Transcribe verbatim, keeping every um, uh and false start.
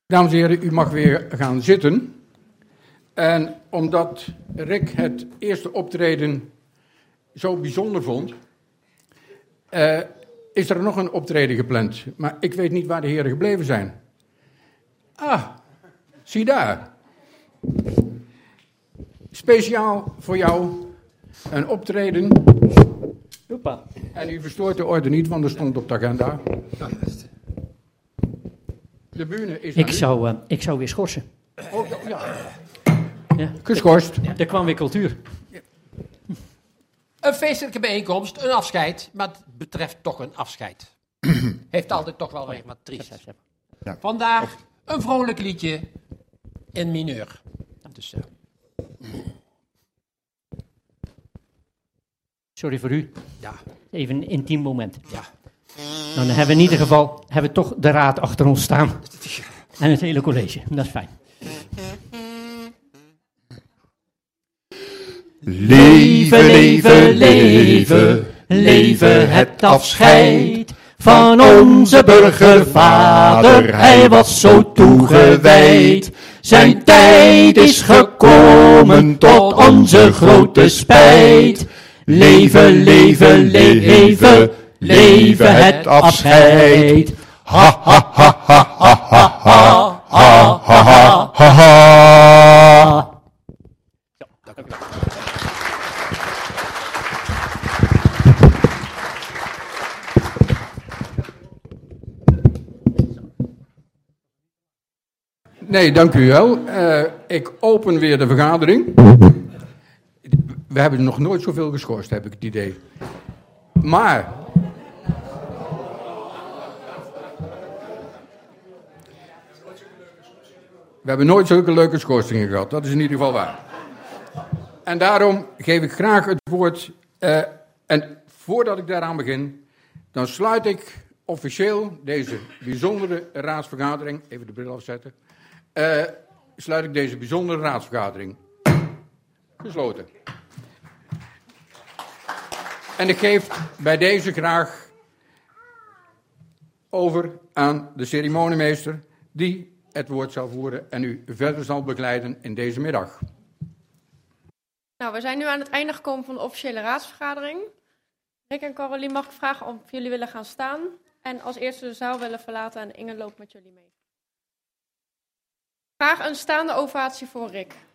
Dames en heren, u mag weer gaan zitten. En omdat Rick het eerste optreden zo bijzonder vond, uh, is er nog een optreden gepland. Maar ik weet niet waar de heren gebleven zijn. Ah, zie daar. Speciaal voor jou een optreden. Opa. En u verstoort de orde niet, want er stond op de agenda. De bühne is Ik zou, uh, ik zou weer schorsen. Oh, ja. Ja. Geschorst. Ja, er kwam weer cultuur. Een feestelijke bijeenkomst, een afscheid, maar het betreft toch een afscheid. Heeft altijd toch wel weer wat triest. Ja. Vandaag een vrolijk liedje in mineur. Dus, uh... Sorry voor u. Ja. Even een intiem moment. Ja. Nou, dan hebben we in ieder geval hebben we toch de raad achter ons staan. En het hele college. Dat is fijn. Leven, leven, leven, leven het afscheid van onze burgervader. Hij was zo toegewijd. Zijn tijd is gekomen tot onze grote spijt. Leven, leven, leven, leven het afscheid. Ha, ha, ha, ha, ha, ha, ha, ha, ha, ha, ha. Nee, dank u wel. Uh, ik open weer de vergadering. We hebben nog nooit zoveel geschorst, heb ik het idee. Maar... We hebben nooit zulke leuke schorsingen gehad. Dat is in ieder geval waar. En daarom geef ik graag het woord. Uh, en voordat ik daaraan begin, dan sluit ik officieel deze bijzondere raadsvergadering... Even de bril afzetten. Uh, sluit ik deze bijzondere raadsvergadering gesloten. En ik geef bij deze graag over aan de ceremoniemeester die het woord zal voeren en u verder zal begeleiden in deze middag. Nou, we zijn nu aan het einde gekomen van de officiële raadsvergadering. Rick en Caroline, mag ik vragen of jullie willen gaan staan en als eerste de zaal willen verlaten en Inge loopt met jullie mee. Graag een staande ovatie voor Rick.